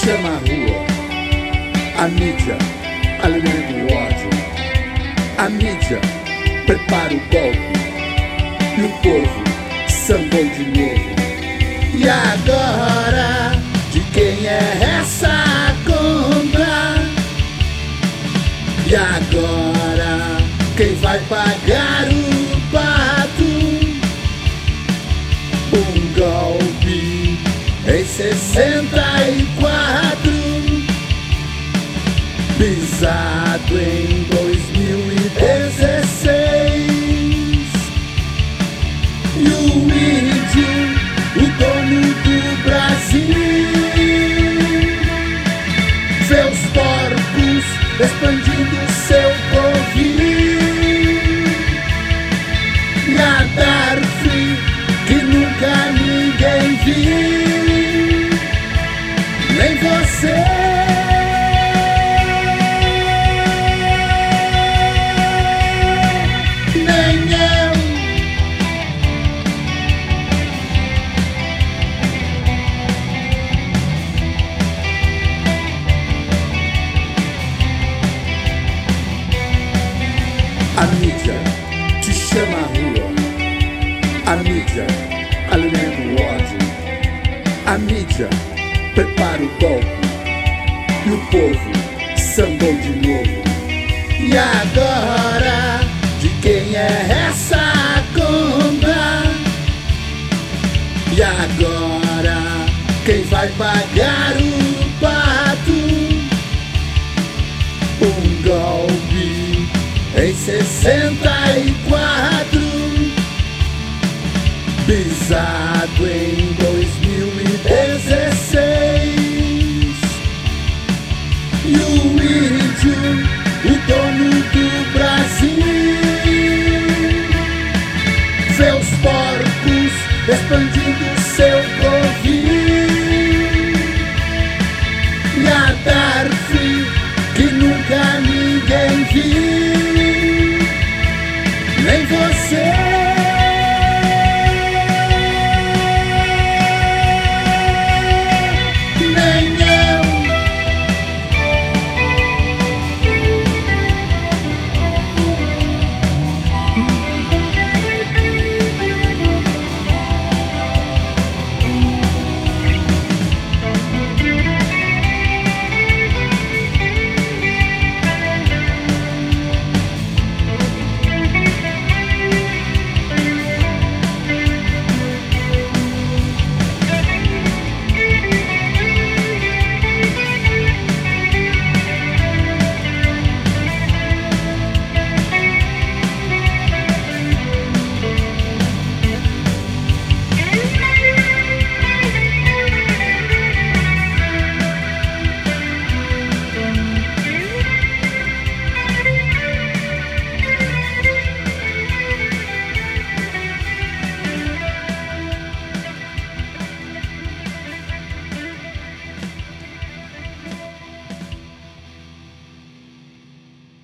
chama a rua, a mídia alimenta o ódio, a mídia prepara o golpe e o povo sambou de novo. E agora, de quem é essa conta? E agora, quem vai pagar o pato? Um golpe em 64, pisado em 2016. E o índio, o dono do Brasil, vê os porcos expandindo seu covil. E a Darfy, que nunca ninguém viu, nem você. A mídia te chama à rua, a mídia alimenta o ódio, a mídia prepara o golpe e o povo sambou de novo. E agora, de quem é essa conta? E agora, quem vai pagar o pato? Um golpe em 64, pisado em 2016. E o índio, o dono do Brasil, vê os porcos expandindo seu covil. E a Darfy, que nunca ninguém viu,